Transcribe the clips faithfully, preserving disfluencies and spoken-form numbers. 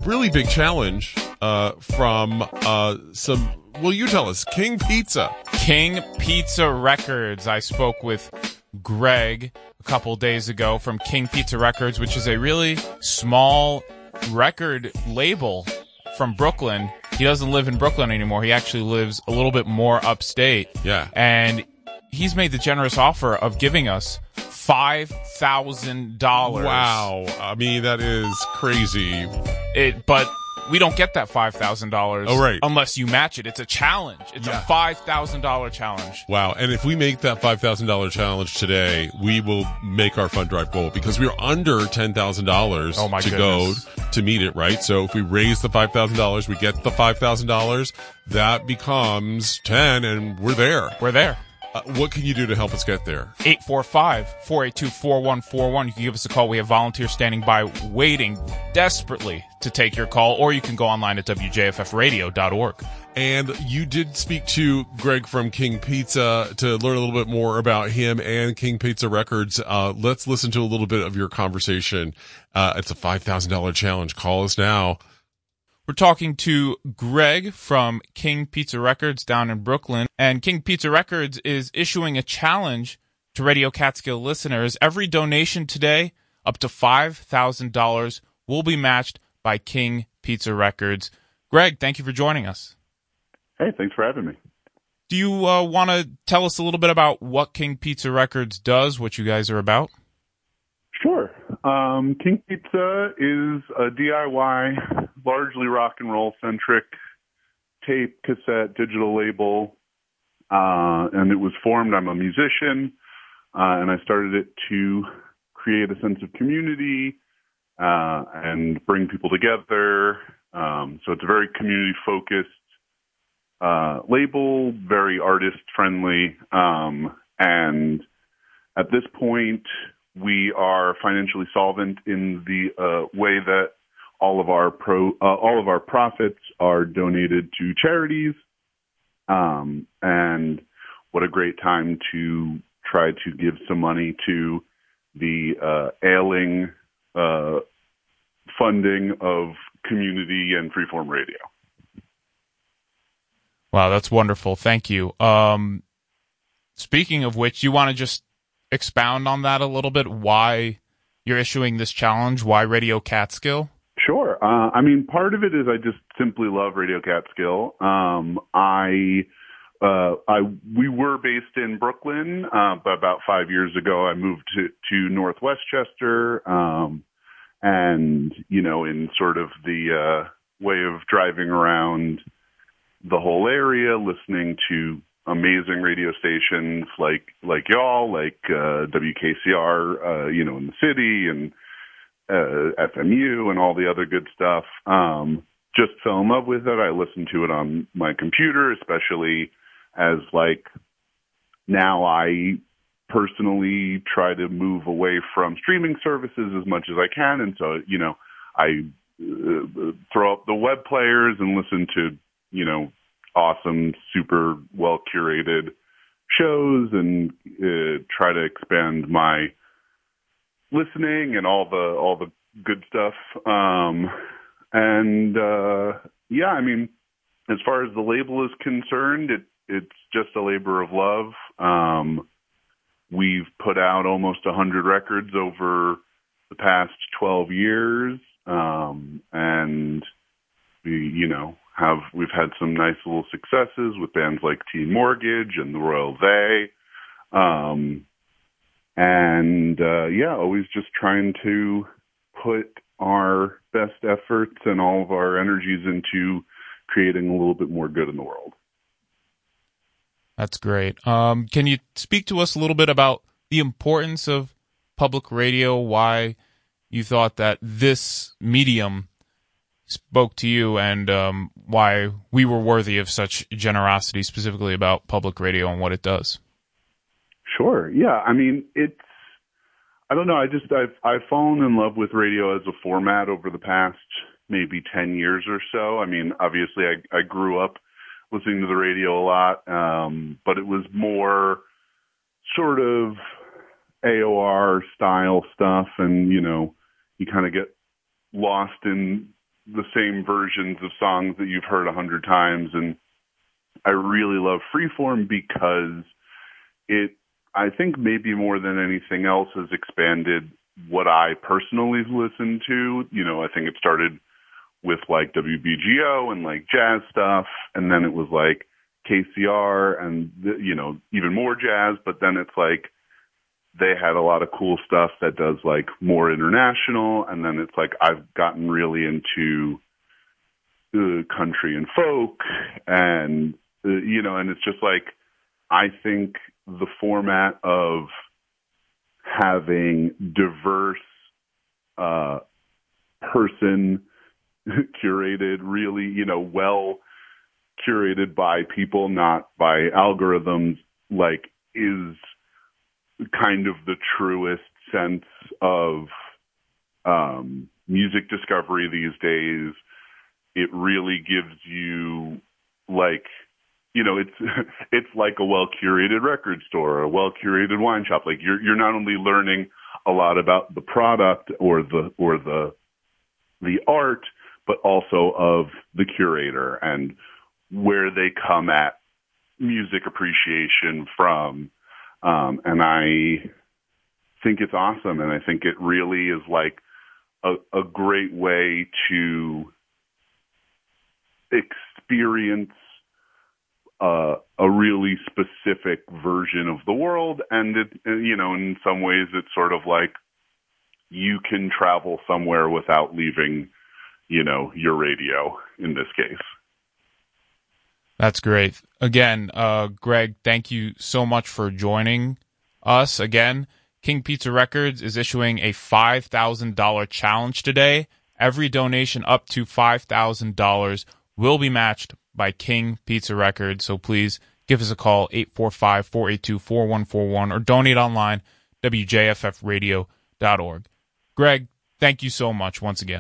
really big challenge uh, from uh, some, well, you tell us, King Pizza. King Pizza Records. I spoke with Greg a couple days ago from King Pizza Records, which is a really small record label from Brooklyn. He doesn't live in Brooklyn anymore. He actually lives a little bit more upstate. Yeah. And he's made the generous offer of giving us five thousand dollars. Wow. I mean, that is crazy. It, but we don't get that five thousand dollars oh, right. unless you match it. It's a challenge. It's yeah. a five thousand dollars challenge. Wow. And if we make that five thousand dollars challenge today, we will make our fund drive goal because we're under ten thousand dollars oh my to goodness. go to meet it, right? So if we raise the five thousand dollars, we get the five thousand dollars, that becomes ten and we're there. We're there. Uh, what can you do to help us get there? eight four five, four eight two, four one four one. You can give us a call. We have volunteers standing by waiting desperately to take your call, or you can go online at w j f f radio dot org. And you did speak to Greg from King Pizza to learn a little bit more about him and King Pizza Records. Uh, let's listen to a little bit of your conversation. Uh, it's a five thousand dollars challenge. Call us now. We're talking to Greg from King Pizza Records down in Brooklyn. And King Pizza Records is issuing a challenge to Radio Catskill listeners. Every donation today, up to five thousand dollars, will be matched by King Pizza Records. Greg, thank you for joining us. Hey, thanks for having me. Do you uh, want to tell us a little bit about what King Pizza Records does, what you guys are about? Sure. Um, King Pizza is a D I Y, largely rock and roll centric tape, cassette, digital label, uh, and it was formed. I'm a musician, uh, and I started it to create a sense of community uh, and bring people together. Um, so it's a very community focused uh, label, very artist friendly, um, and at this point, we are financially solvent in the uh, way that all of our pro, uh, all of our profits are donated to charities. Um, and what a great time to try to give some money to the uh, ailing uh, funding of community and freeform radio. Wow, that's wonderful. Thank you. Um, speaking of which, you want to just expound on that a little bit, why you're issuing this challenge, why Radio Catskill? Sure. Uh, I mean, part of it is I just simply love Radio Catskill. Um, I, uh, I, we were based in Brooklyn, uh, but about five years ago I moved to, to North Westchester, um, and, you know, in sort of the, uh, way of driving around the whole area, listening to amazing radio stations like like y'all, like uh, W K C R, uh, you know, in the city, and uh, F M U, and all the other good stuff. Um, just fell in love with it. I listened to it on my computer, especially as like now I personally try to move away from streaming services as much as I can, and so you know I uh, throw up the web players and listen to you know. awesome, super well curated shows, and uh, try to expand my listening and all the all the good stuff. Um, and uh, yeah, I mean, as far as the label is concerned, it it's just a labor of love. Um, we've put out almost a hundred records over the past twelve years, um, and we, you know. Have we've had some nice little successes with bands like Teen Mortgage and the Royal They, um, and uh, yeah, always just trying to put our best efforts and all of our energies into creating a little bit more good in the world. That's great. Um, can you speak to us a little bit about the importance of public radio? Why you thought that this medium spoke to you, and um, why we were worthy of such generosity, specifically about public radio and what it does? Sure. Yeah. I mean, it's, I don't know. I just, I've, I've fallen in love with radio as a format over the past maybe ten years or so. I mean, obviously I, I grew up listening to the radio a lot, um, but it was more sort of A O R style stuff. And, you know, you kind of get lost in the same versions of songs that you've heard a hundred times. And I really love Freeform because it, I think maybe more than anything else, has expanded what I personally listen to. You know, I think it started with like W B G O and like jazz stuff, and then it was like K C R and, you know, even more jazz, but then it's like they had a lot of cool stuff that does like more international, and then it's like I've gotten really into uh, country and folk, and, uh, you know, and it's just like, I think the format of having diverse uh, person curated, really, you know, well curated by people, not by algorithms, like, is kind of the truest sense of um, music discovery these days. It really gives you, like, you know, it's it's like a well-curated record store, or a well-curated wine shop. Like, you're you're not only learning a lot about the product or the or the the art, but also of the curator and where they come at music appreciation from. Um, and I think it's awesome, and I think it really is like a, a great way to experience uh, a really specific version of the world. And, it, you know, in some ways it's sort of like you can travel somewhere without leaving, you know, your radio in this case. That's great. Again, uh, Greg, thank you so much for joining us. Again, King Pizza Records is issuing a five thousand dollars challenge today. Every donation up to five thousand dollars will be matched by King Pizza Records. So please give us a call, eight four five, four eight two, four one four one, or donate online, W J F F radio dot org. Greg, thank you so much once again.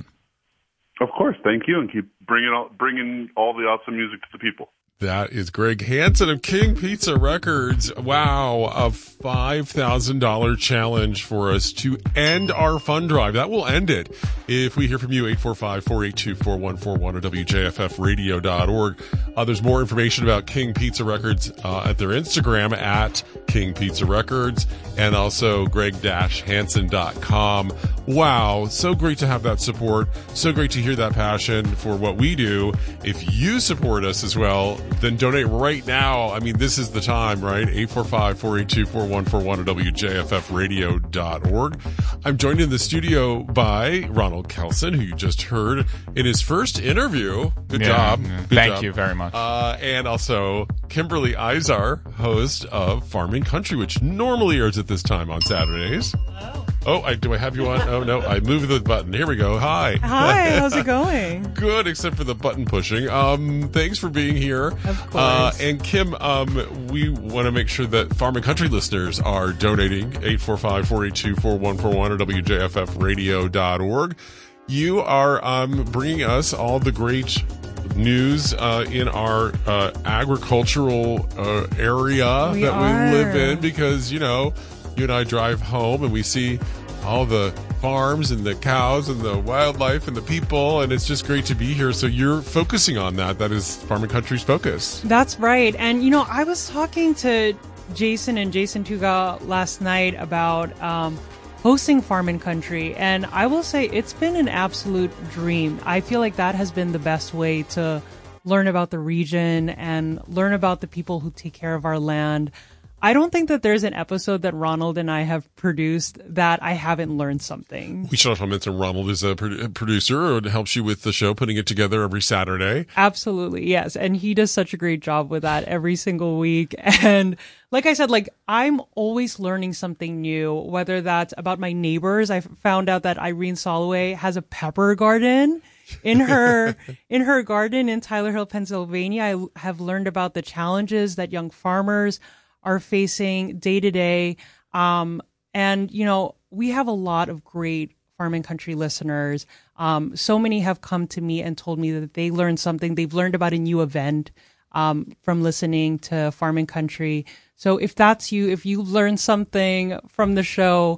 Of course. Thank you. And keep bringing all, bringing all the awesome music to the people. That is Greg Hansen of King Pizza Records. Wow, a five thousand dollars challenge for us to end our fund drive. That will end it if we hear from you, eight four five, four eight two, four one four one or W J F F radio dot org. Uh, there's more information about King Pizza Records uh, at their Instagram at King Pizza Records, and also greg hansen dot com. Wow, so great to have that support. So great to hear that passion for what we do. If you support us as well, then donate right now. I mean, this is the time, right? eight four five, four eight two, four one four one or W J F F radio dot org. I'm joined in the studio by Ronald Kelson, who you just heard in his first interview. Good yeah, job. Yeah. Good Thank job. you very much. Uh, and also Kimberly Izar, host of Farming Country, which normally airs at this time on Saturdays. Hello. Oh, I, do I have you on? Oh, no, I moved the button. Here we go. Hi. Hi, how's it going? Good, except for the button pushing. Um, thanks for being here. Of course. Uh, and Kim, um, we want to make sure that Farm and Country listeners are donating, eight four five, four eight two, four one four one or W J F F radio dot org. You are um, bringing us all the great news uh, in our uh, agricultural uh, area we that are. we live in, because, you know, you and I drive home and we see all the farms and the cows and the wildlife and the people, and it's just great to be here. So you're focusing on that. That is Farm and Country's focus. That's right. And, you know, I was talking to Jason and Jason Tuga last night about um, hosting Farm and Country, and I will say it's been an absolute dream. I feel like that has been the best way to learn about the region and learn about the people who take care of our land. I don't think that there's an episode that Ronald and I have produced that I haven't learned something. We should also mention Ronald is a pro- producer who helps you with the show, putting it together every Saturday. Absolutely, yes. And he does such a great job with that every single week. And like I said, like I'm always learning something new, whether that's about my neighbors. I found out that Irene Soloway has a pepper garden in her in her garden in Tyler Hill, Pennsylvania. I have learned about the challenges that young farmers are facing day to day. Um, and, you know, we have a lot of great Farm and Country listeners. Um, so many have come to me and told me that they learned something. They've learned about a new event um, from listening to Farm and Country. So if that's you, if you learned something from the show,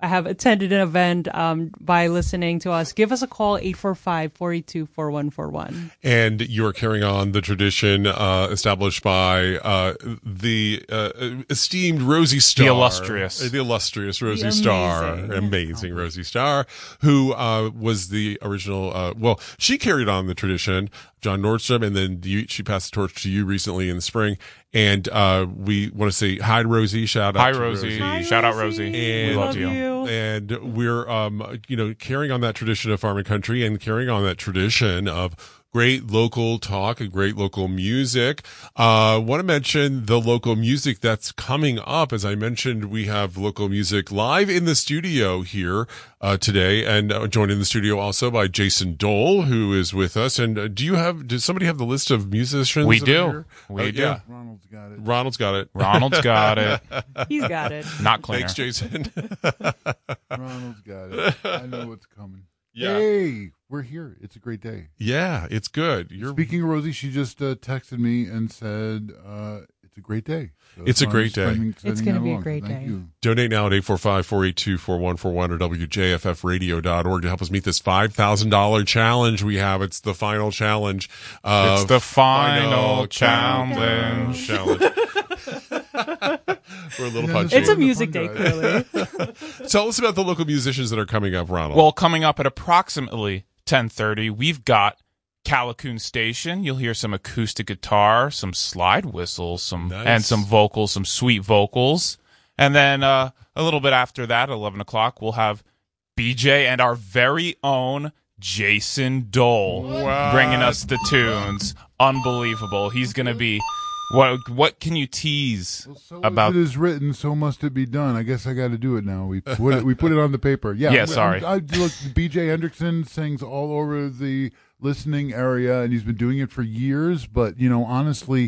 have attended an event um, by listening to us, give us a call, eight four five, four eight two, four one four one. And you're carrying on the tradition uh, established by uh, the uh, esteemed Rosie Starr. The illustrious. The illustrious Rosie The Starr. amazing. Amazing Rosie Starr, who uh, was the original, uh, well, she carried on the tradition, John Nordstrom, and then you, she passed the torch to you recently in the spring. And uh, we want to say hi, Rosie. Shout out Hi, to Rosie. Rosie. Hi, Shout out, Rosie. Rosie. And, We love Love you. you. And we're, um, you know, carrying on that tradition of Farm and Country and carrying on that tradition of great local talk and great local music. Uh, want to mention the local music that's coming up. As I mentioned, we have local music live in the studio here uh, today, and uh, joined in the studio also by Jason Dole, who is with us. And uh, do you have? Does somebody have the list of musicians? We that do. are here? We Uh, do. Yeah, Ronald's got it. Ronald's got it. Ronald's got it. He's got it. Not cleaner. Thanks, Jason. Ronald's got it. I know what's coming. Yeah. Hey, we're here. It's a great day. Yeah, it's good. You're Speaking of Rosie, she just uh, texted me and said uh, it's a great day. So It's a I'm great day. sending- It's sending gonna that be a along. So great thank day. you. Donate now at eight four five, four eight two, four one four one or W J F F radio dot org to help us meet this five thousand dollars challenge we have. It's the final challenge. Uh, It's the final final challenge. challenge. We're a little And then punchy. It's a Fun music day, drive. clearly. Tell us about the local musicians that are coming up, Ronald. Well, coming up at approximately ten thirty, we've got Callicoon Station. You'll hear some acoustic guitar, some slide whistles, some Nice. and some vocals, some sweet vocals. And then uh, a little bit after that, at eleven o'clock, we'll have B J and our very own Jason Dole What? bringing us the tunes. Unbelievable. He's going to be... What What can you tease Well, so about... as it is written, so must it be done. I guess I got to do it now. We put it, we put it on the paper. Yeah. Yeah, I'm- sorry. I, look, B J Hendrickson sings all over the listening area, and he's been doing it for years. But you know, honestly,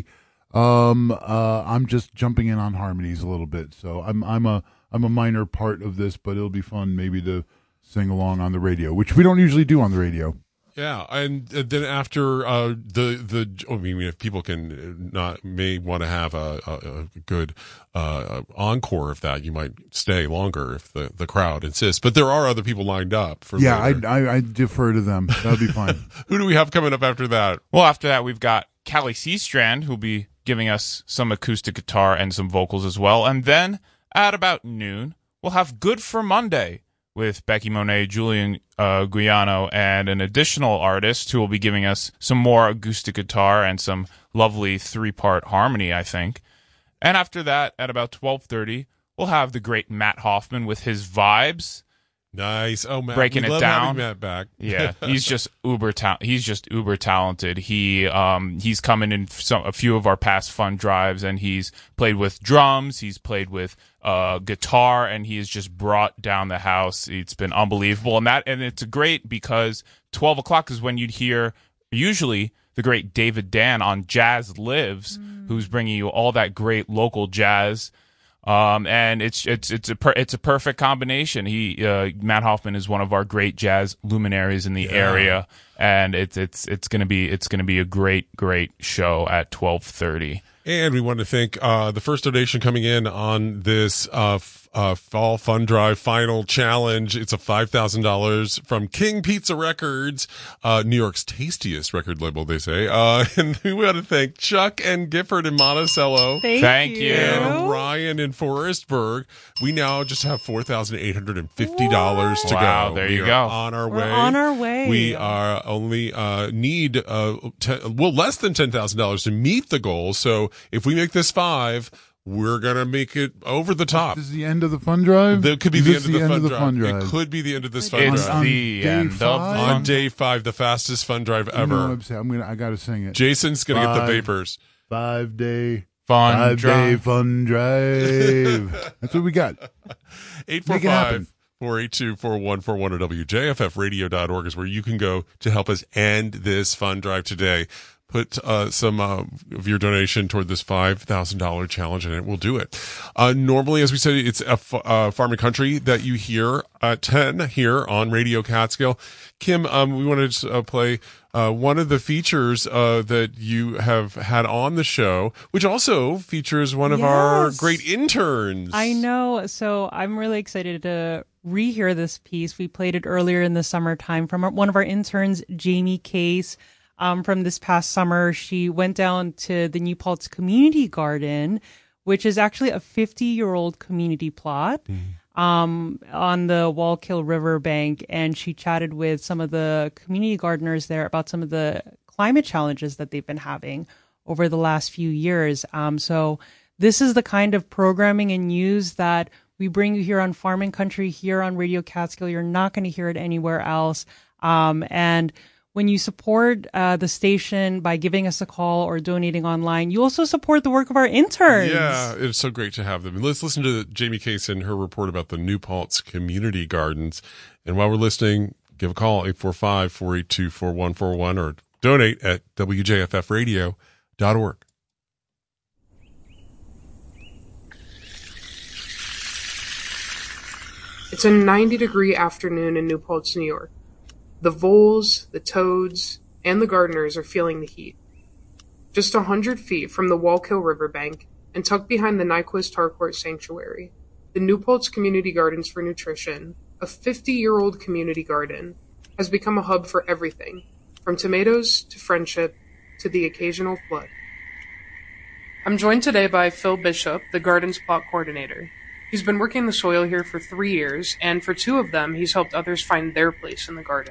um, uh, I'm just jumping in on harmonies a little bit. So I'm I'm a I'm a minor part of this, but it'll be fun maybe to sing along on the radio, which we don't usually do on the radio. Yeah, and then after uh, the the, I mean, if people can not may want to have a, a, a good uh, encore of that, you might stay longer if the, the crowd insists. But there are other people lined up for. Yeah, I, later. I I defer to them. That'll be fine. Who do we have coming up after that? Well, after that, we've got Callie Seastrand, who'll be giving us some acoustic guitar and some vocals as well. And then at about noon, we'll have Good for Monday with Becky Monet, Julian uh, Guiano, and an additional artist who will be giving us some more acoustic guitar and some lovely three-part harmony, I think. And after that, at about twelve thirty, we'll have the great Matt Hoffman with his vibes. Nice. Oh, Matt, Breaking we it love down. having Matt back. Yeah, he's just uber ta- he's just uber talented. He um he's coming in some a few of our past fun drives, and he's played with drums, he's played with uh guitar, and he has just brought down the house. It's been unbelievable, and that and it's great because twelve o'clock is when you'd hear usually the great David Dan on Jazz Lives, mm. who's bringing you all that great local jazz. Um, and it's, it's, it's a, per, it's a perfect combination. He, uh, Matt Hoffman is one of our great jazz luminaries in the Yeah. area, and it's, it's, it's gonna be, it's gonna be a great, great show at twelve thirty. And we want to thank uh, the first donation coming in on this uh, f- uh, Fall Fun Drive Final Challenge. It's a five thousand dollars from King Pizza Records, uh, New York's tastiest record label, they say. Uh, and we want to thank Chuck and Gifford in Monticello. Thank, Thank you. you. And Ryan in Forestburg. We now just have four thousand eight hundred fifty dollars to Wow, go. there we you are go. on our We're way. on our way. We are only uh, need uh, ten, well less than ten thousand dollars to meet the goal. So if we make this five, we're gonna make it over the top. This is the end of the fun drive. That could be Is the, this end, of the, fun the drive. fun drive. It could be the end of this fun It's drive. on the day end of the five? On fun. day five, the fastest fun drive You know what ever. I'm saying? I'm gonna. I gotta sing it. Jason's gonna get the Five. vapors. Five day Fun five day drive. fun drive. That's what we got. eight four Make it five, happen. four eight two, four one four one or W J F F radio dot org is where you can go to help us end this fun drive today. put uh, some uh, of your donation toward this five thousand dollars challenge, and it will do it. Uh, normally, as we said, it's a f- uh, Farm and Country that you hear at ten here on Radio Catskill. Kim, um, we wanted to uh, play uh, one of the features uh, that you have had on the show, which also features one of yes. our great interns. I know. So I'm really excited to rehear this piece. We played it earlier in the summertime from our, one of our interns, Jamie Case. Um, from this past summer, she went down to the New Paltz Community Garden, which is actually a fifty-year-old community plot mm. um, on the Wallkill River bank, and she chatted with some of the community gardeners there about some of the climate challenges that they've been having over the last few years. Um, so this is the kind of programming and news that we bring you here on Farm and Country, here on Radio Catskill. You're not going to hear it anywhere else. Um, and when you support uh, the station by giving us a call or donating online, you also support the work of our interns. Yeah, it's so great to have them. And let's listen to Jamie Case and her report about the New Paltz Community Gardens. And while we're listening, give a call, eight four five, four eight two, four one four one, or donate at W J F F radio dot org. It's a ninety-degree afternoon in New Paltz, New York. The voles, the toads, and the gardeners are feeling the heat. Just a hundred feet from the Wallkill Riverbank and tucked behind the Nyquist Harcourt Sanctuary, the New Paltz Community Gardens for Nutrition, a fifty-year-old community garden, has become a hub for everything, from tomatoes to friendship to the occasional flood. I'm joined today by Phil Bishop, the garden's plot coordinator. He's been working the soil here for three years, and for two of them, he's helped others find their place in the garden.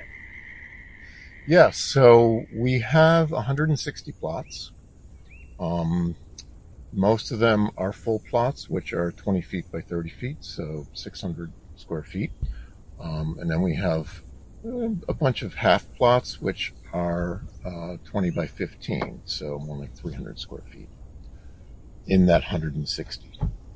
Yes, so we have one hundred sixty plots. Um, most of them are full plots, which are twenty feet by thirty feet, so six hundred square feet. Um, and then we have a bunch of half plots, which are uh, twenty by fifteen, so more like three hundred square feet in that one hundred sixty.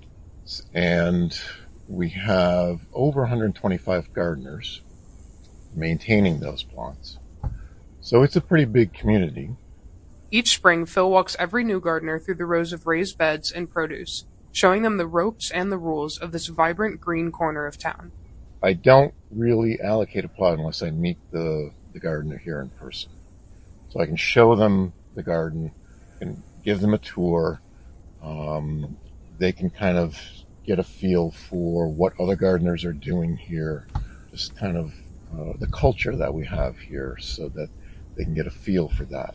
And we have over one hundred twenty-five gardeners maintaining those plots. So it's a pretty big community. Each spring, Phil walks every new gardener through the rows of raised beds and produce, showing them the ropes and the rules of this vibrant green corner of town. I don't really allocate a plot unless I meet the, the gardener here in person. So I can show them the garden and give them a tour. Um, they can kind of get a feel for what other gardeners are doing here, just kind of uh, the culture that we have here, so that they can get a feel for that.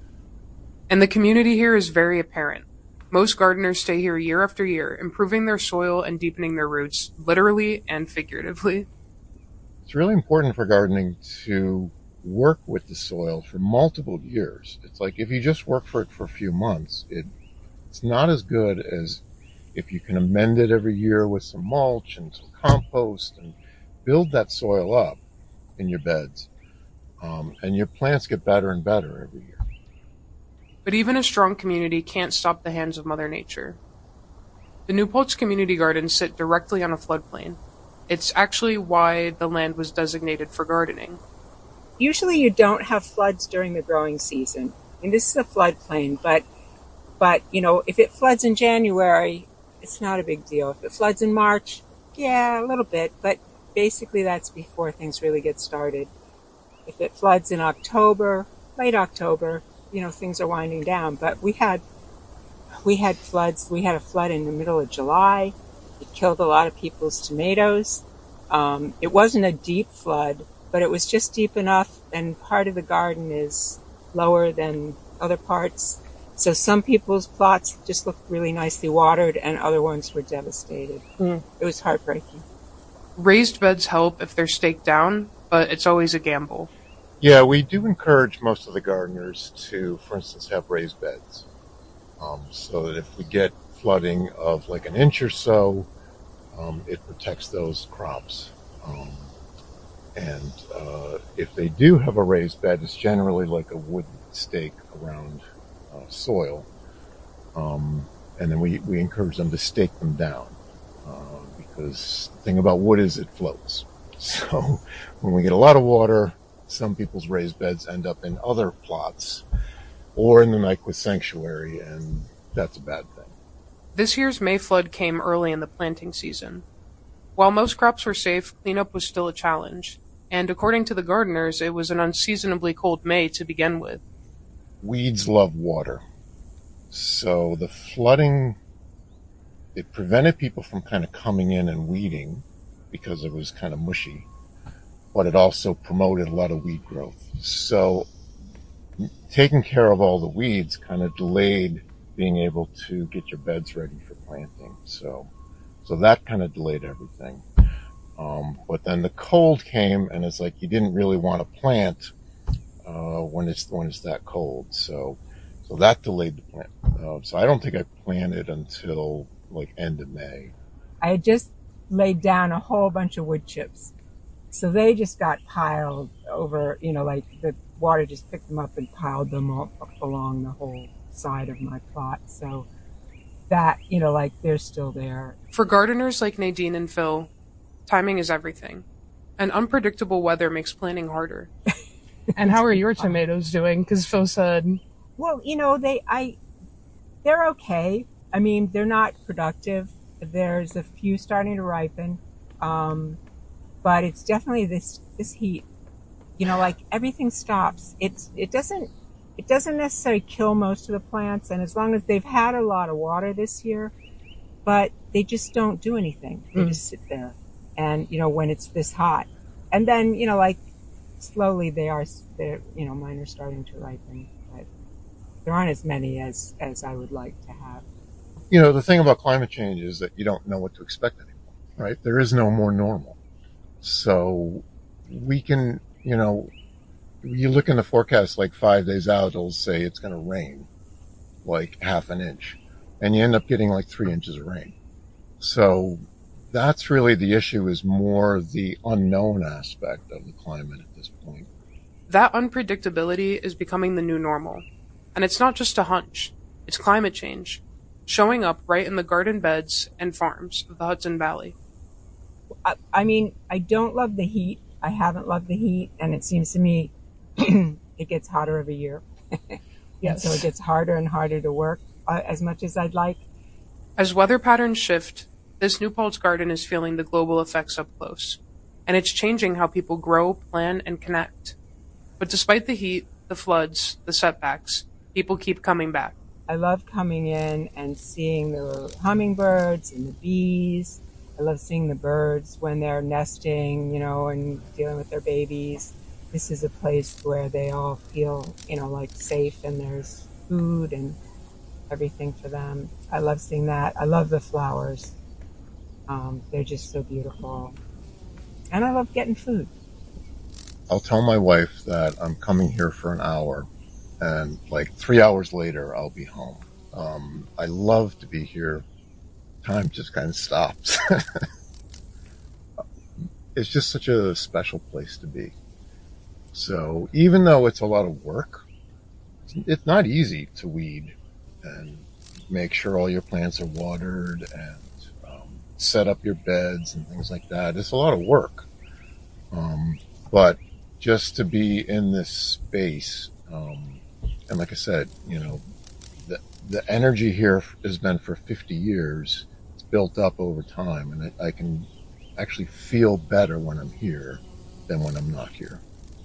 And the community here is very apparent. Most gardeners stay here year after year, improving their soil and deepening their roots, literally and figuratively. It's really important for gardening to work with the soil for multiple years. It's like if you just work for it for a few months, it it's not as good as if you can amend it every year with some mulch and some compost and build that soil up in your beds. Um, and your plants get better and better every year. But even a strong community can't stop the hands of Mother Nature. The New Paltz Community Gardens sit directly on a floodplain. It's actually why the land was designated for gardening. Usually you don't have floods during the growing season. I mean, this is a floodplain, but, but, you know, if it floods in January, it's not a big deal. If it floods in March, yeah, a little bit, but basically that's before things really get started. If it floods in October, late October, you know, things are winding down. But we had, we had floods. We had a flood in the middle of July. It killed a lot of people's tomatoes. Um, it wasn't a deep flood, but it was just deep enough, and part of the garden is lower than other parts. So some people's plots just looked really nicely watered, and other ones were devastated. Mm. It was heartbreaking. Raised beds help if they're staked down, but it's always a gamble. Yeah, we do encourage most of the gardeners to, for instance, have raised beds. Um, so that if we get flooding of like an inch or so, um, it protects those crops. Um, and uh, if they do have a raised bed, it's generally like a wood stake around uh, soil. Um, and then we, we encourage them to stake them down. Uh, because the thing about wood is it floats. So when we get a lot of water, some people's raised beds end up in other plots or in the Nyquist Sanctuary, and that's a bad thing. This year's May flood came early in the planting season. While most crops were safe, cleanup was still a challenge, and according to the gardeners, it was an unseasonably cold May to begin with. Weeds love water, so the flooding, it prevented people from kind of coming in and weeding because it was kind of mushy, but it also promoted a lot of weed growth. So taking care of all the weeds kind of delayed being able to get your beds ready for planting. So, so that kind of delayed everything. Um, but then the cold came, and it's like you didn't really want to plant uh, when it's when it's that cold. So, so that delayed the plant. Uh, so I don't think I planted until like end of May. I had just laid down a whole bunch of wood chips, so they just got piled over. You know, like the water just picked them up and piled them up, up along the whole side of my plot. So that, you know, like they're still there. For gardeners like Nadine and Phil, timing is everything, and unpredictable weather makes planting harder. And how are your tomatoes doing? Because Phil said, well, you know, they, I, they're okay. I mean, they're not productive. There's a few starting to ripen, um, but it's definitely this this heat. You know, like everything stops. It's it doesn't it doesn't necessarily kill most of the plants, and as long as they've had a lot of water this year, but they just don't do anything. They mm. just sit there, and you know, when it's this hot, and then you know, like slowly they are. They're you know, mine are starting to ripen, but there aren't as many as as I would like to have. You know, the thing about climate change is that you don't know what to expect anymore, right? There is no more normal. So we can, you know, you look in the forecast like five days out, it'll say it's going to rain like half an inch, and you end up getting like three inches of rain. So that's really the issue, is more the unknown aspect of the climate at this point. That unpredictability is becoming the new normal. And it's not just a hunch. It's climate change, showing up right in the garden beds and farms of the Hudson Valley. I, I mean, I don't love the heat. I haven't loved the heat, and it seems to me it gets hotter every year. Yes. So it gets harder and harder to work uh, as much as I'd like. As weather patterns shift, this New Paltz garden is feeling the global effects up close, and it's changing how people grow, plan, and connect. But despite the heat, the floods, the setbacks, people keep coming back. I love coming in and seeing the hummingbirds and the bees. I love seeing the birds when they're nesting, you know, and dealing with their babies. This is a place where they all feel, you know, like safe, and there's food and everything for them. I love seeing that. I love the flowers. Um, they're just so beautiful. And I love getting food. I'll tell my wife that I'm coming here for an hour, and like three hours later, I'll be home. Um, I love to be here. Time just kind of stops. It's just such a special place to be. So even though it's a lot of work, it's not easy to weed and make sure all your plants are watered and um, set up your beds and things like that. It's a lot of work. Um, but just to be in this space, um, and like I said, you know, the, the energy here has been for fifty years. It's built up over time, and I, I can actually feel better when I'm here than when I'm not here.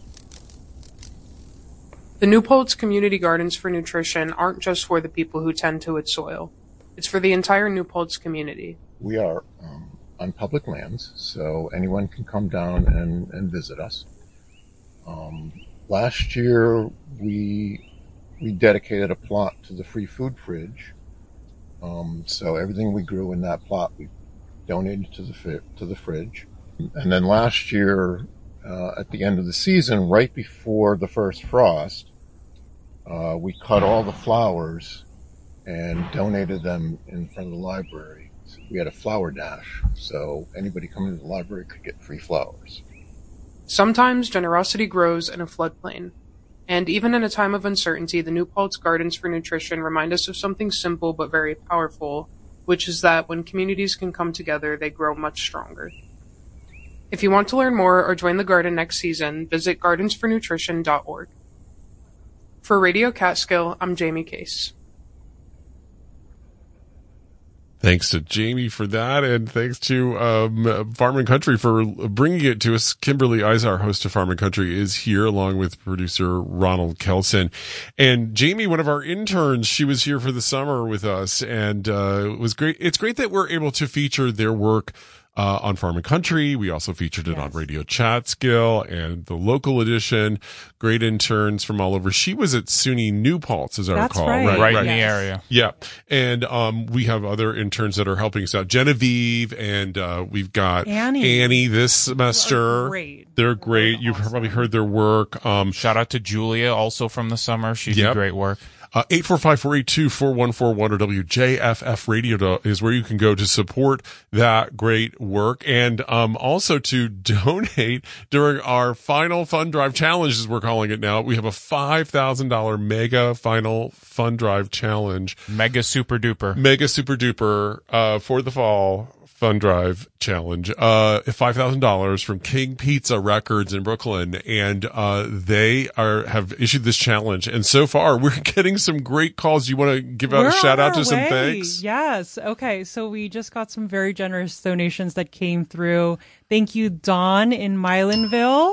The New Paltz Community Gardens for Nutrition aren't just for the people who tend to its soil. It's for the entire New Paltz community. We are um, on public lands, so anyone can come down and, and visit us. Um, last year, we we dedicated a plot to the free food fridge. Um, so everything we grew in that plot, we donated to the to the fridge. And then last year, uh, at the end of the season, right before the first frost, uh, we cut all the flowers and donated them in front of the library. So we had a flower dash, so anybody coming to the library could get free flowers. Sometimes generosity grows in a floodplain. And even in a time of uncertainty, the New Paltz Gardens for Nutrition remind us of something simple but very powerful, which is that when communities can come together, they grow much stronger. If you want to learn more or join the garden next season, visit gardens for nutrition dot org. For Radio Catskill, I'm Jamie Case. Thanks to Jamie for that, and thanks to um, Farm and Country for bringing it to us. Kimberly Izar, host of Farm and Country, is here along with producer Ronald Kelson. And Jamie, one of our interns, she was here for the summer with us, and uh, it was great. It's great that we're able to feature their work Uh, on Farm and Country. We also featured it yes. on Radio Catskill and the local edition. Great interns from all over. She was at SUNY New Paltz, as I That's recall. Right, right, right in yes. the area. Yeah. And um, we have other interns that are helping us out. Genevieve, and uh, we've got Annie, Annie this semester. They're great. They're great. They're You've awesome. probably heard their work. Um, Shout out to Julia, also from the summer. She yep. did great work. Uh, eight four five, four eight two, four one four one or W J F F radio is where you can go to support that great work, and um, also to donate during our final fund drive challenge, as we're calling it now. We have a five thousand dollars mega final fund drive challenge. Mega super duper. Mega super duper uh, for the fall fund drive challenge. Uh, five thousand dollars from King Pizza Records in Brooklyn, and uh, they are have issued this challenge. And so far, we're getting some great calls. You want to give out We're a shout on out to our some way. thanks? Yes. Okay. So we just got some very generous donations that came through. Thank you, Dawn in Milanville.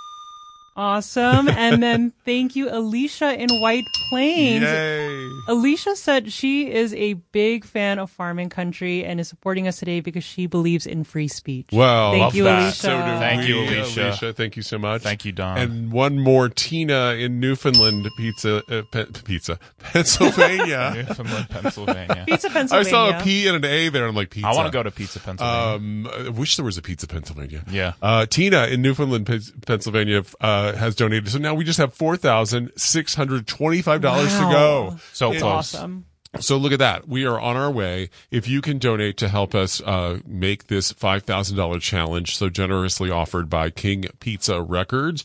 Awesome. And then thank you, Alicia in White Plains. Yay. Alicia said she is a big fan of Farm and Country and is supporting us today because she believes in free speech. Well, thank love you, that. Alicia. So do Thank we, you, Alicia. Alicia. Thank you so much. Thank you, Don. And one more, Tina in Newfoundland, pizza, uh, pe- pizza, Pennsylvania. Newfoundland, Pennsylvania. Pizza, I Pennsylvania. saw a P and an A there. I'm like, pizza. I want to go to Pizza, Pennsylvania. Um, I wish there was a Pizza, Pennsylvania. Yeah. Uh, Tina in Newfoundland, P- Pennsylvania, uh, has donated. So now we just have four thousand six hundred twenty-five dollars Wow. to go. So It's close. Awesome. So look at that. We are on our way. If you can donate to help us uh, make this five thousand dollars challenge so generously offered by King Pizza Records,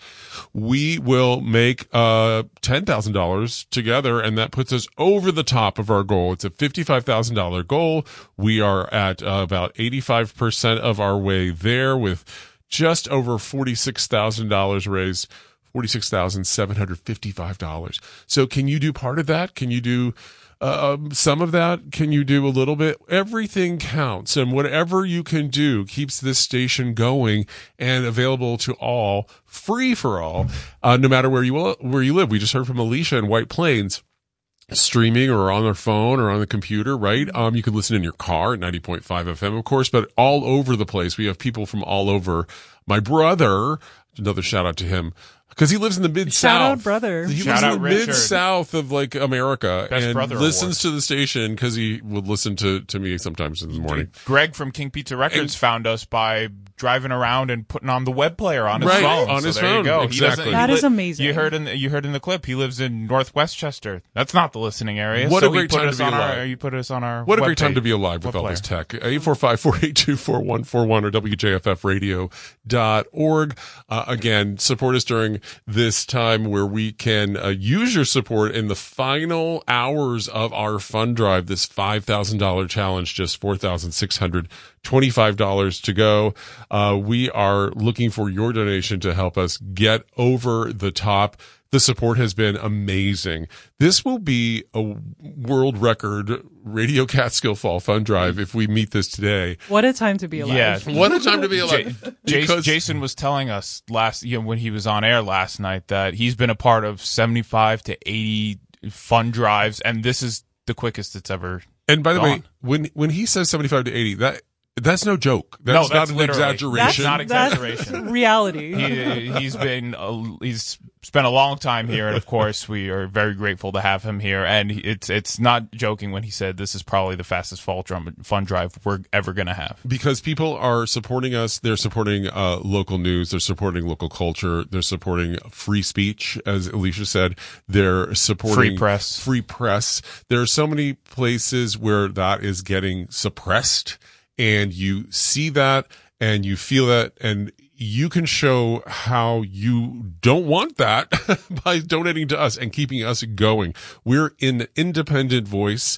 we will make uh, ten thousand dollars together, and that puts us over the top of our goal. It's a fifty-five thousand dollars goal. We are at uh, about eighty-five percent of our way there with just over forty-six thousand dollars raised. forty-six thousand seven hundred fifty-five dollars. So can you do part of that? Can you do uh, some of that? Can you do a little bit? Everything counts, and whatever you can do keeps this station going and available to all, free for all, uh, no matter where you where you live. We just heard from Alicia in White Plains. Streaming or on their phone or on the computer, right? Um, you can listen in your car at ninety point five F M, of course, but all over the place. We have people from all over. My brother, another shout out to him, because he lives in the mid south. Shout out, brother. He Shout lives in out, the Richard. mid south of like America, Best and brother listens award. to the station because he would listen to to me sometimes in the morning. Greg from King Pizza Records And- found us by driving around and putting on the web player on his Right, phone. on so his there phone, You go. He exactly. doesn't- he That li- is amazing. You heard in the, you heard in the clip. He lives in North Westchester. That's not the listening area. What so a great he put time us to be on alive. our. You put us on our. What a web great time page. to be alive with Web all this player. tech. eight four five, four eight two, four one four one or W J F F radio dot org. Uh, again, support us during this time where we can uh, use your support in the final hours of our fund drive, this five thousand dollars challenge, just four thousand six hundred twenty-five dollars to go. Uh, we are looking for your donation to help us get over the top. The support has been amazing. This will be a world record Radio Catskill Fall Fund Drive if we meet this today. What a time to be alive. Yeah. What a time to be Ja- alive. Jas- Because- Jason was telling us last, you know, when he was on air last night, that he's been a part of seventy-five to eighty fund drives, and this is the quickest it's ever. And by the way, gone. when when he says seventy-five to eighty, that that's no joke. That's, No, that's not an literally- exaggeration. That's not That's exaggeration. reality. he, he's been uh, he's spent a long time here, and of course we are very grateful to have him here. And it's it's not joking when he said this is probably the fastest fall drum fund drive we're ever gonna have. Because people are supporting us. They're supporting uh, local news. They're supporting local culture. They're supporting free speech, as Alicia said. They're supporting Free press. Free press. There are so many places where that is getting suppressed, and you see that and you feel that, and you can show how you don't want that by donating to us and keeping us going. We're an independent voice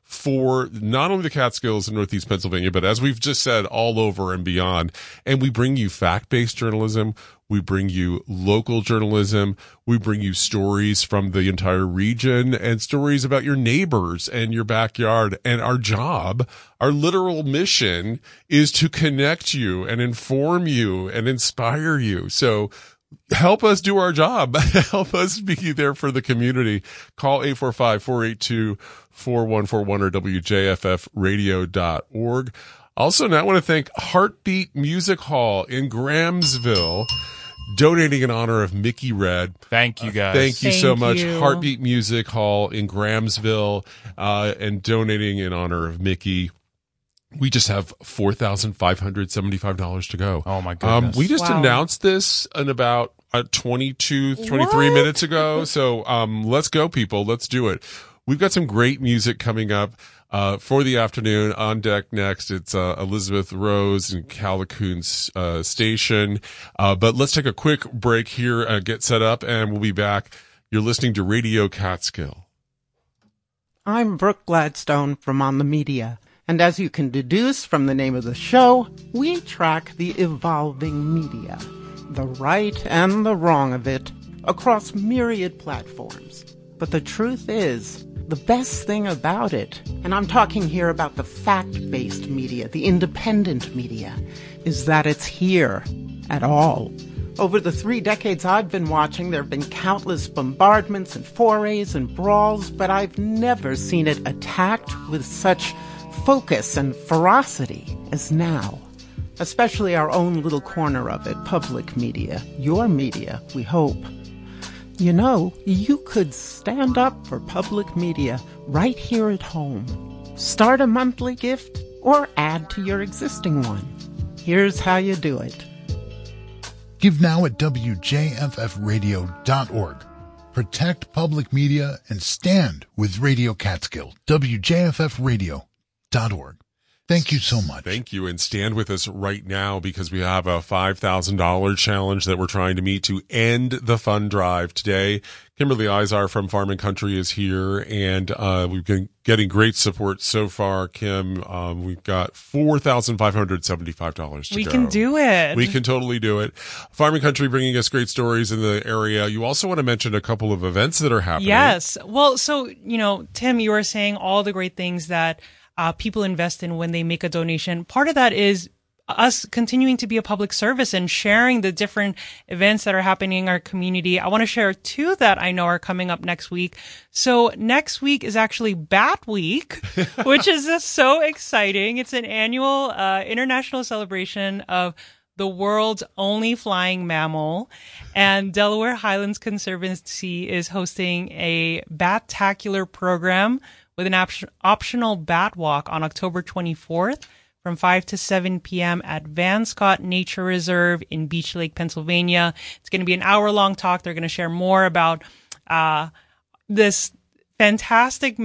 for not only the Catskills in Northeast Pennsylvania, but as we've just said, all over and beyond. And we bring you fact-based journalism. We bring you local journalism. We bring you stories from the entire region and stories about your neighbors and your backyard. And our job, our literal mission, is to connect you and inform you and inspire you. So help us do our job. Help us be there for the community. Call eight four five, four eight two, four one four one or W J F F radio dot org. Also, now I want to thank Heartbeat Music Hall in Grahamsville, donating in honor of Mickey Red. Thank you, guys. Uh, thank you Thank so much. you. Heartbeat Music Hall in Grahamsville, uh, and donating in honor of Mickey. We just have four thousand five hundred seventy-five dollars to go. Oh, my Um, goodness. we just Wow. announced this in about uh, twenty-two, twenty-three What? minutes ago. So, um, let's go, people. Let's do it. We've got some great music coming up, uh, for the afternoon. On deck next, it's, uh, Elizabeth Rose and Callicoon's, uh, station. Uh, but let's take a quick break here, uh, get set up, and we'll be back. You're listening to Radio Catskill. I'm Brooke Gladstone from On the Media, and as you can deduce from the name of the show, we track the evolving media, the right and the wrong of it, across myriad platforms. But the truth is, the best thing about it, and I'm talking here about the fact-based media, the independent media, is that it's here at all. Over the three decades I've been watching, there have been countless bombardments and forays and brawls, but I've never seen it attacked with such focus and ferocity as now. Especially our own little corner of it, public media. Your media, we hope. You know, you could stand up for public media right here at home. Start a monthly gift or add to your existing one. Here's how you do it. Give now at W J F F radio dot org. Protect public media and stand with Radio Catskill. W J F F radio dot org. Thank you so much. Thank you. And stand with us right now because we have a five thousand dollars challenge that we're trying to meet to end the fund drive today. Kimberly Izar from Farm and Country is here, and uh, we've been getting great support so far, Kim. Um, we've got four thousand five hundred seventy-five dollars to We go. can do it. We can totally do it. Farm and Country bringing us great stories in the area. You also want to mention a couple of events that are happening. Yes. Well, so, you know, Tim, you were saying all the great things that uh, people invest in when they make a donation. Part of that is us continuing to be a public service and sharing the different events that are happening in our community. I want to share two that I know are coming up next week. So next week is actually Bat Week, which is just so exciting. It's an annual uh, international celebration of the world's only flying mammal, and Delaware Highlands Conservancy is hosting a bat-tacular program with an op- optional bat walk on October twenty-fourth from five to seven p.m. at Van Scott Nature Reserve in Beach Lake, Pennsylvania. It's going to be an hour-long talk. They're going to share more about uh, this fantastic